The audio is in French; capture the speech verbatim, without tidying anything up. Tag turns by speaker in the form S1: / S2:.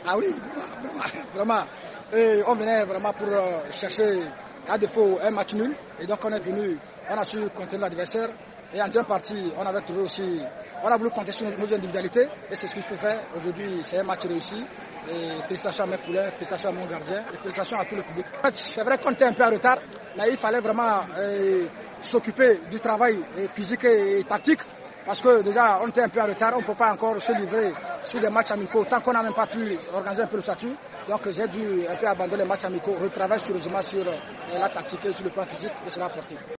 S1: Ah oui, vraiment. Et on venait vraiment pour chercher, à défaut, un match nul. Et donc on est venu, on a su contenir l'adversaire. Et en deuxième partie, on avait trouvé aussi, on a voulu compter sur nos individualités. Et c'est ce qu'il faut faire. Aujourd'hui, c'est un match réussi. Et félicitations à mes poulains, félicitations à mon gardien, et félicitations à tout le public. C'est vrai qu'on était un peu en retard, mais il fallait vraiment euh, s'occuper du travail physique et tactique. Parce que déjà, on était un peu en retard, on ne peut pas encore se livrer sur des matchs amicaux tant qu'on n'a même pas pu organiser un peu le statut. Donc j'ai dû un peu abandonner les matchs amicaux, retravailler sérieusement sur la tactique et sur le plan physique, et cela a porté.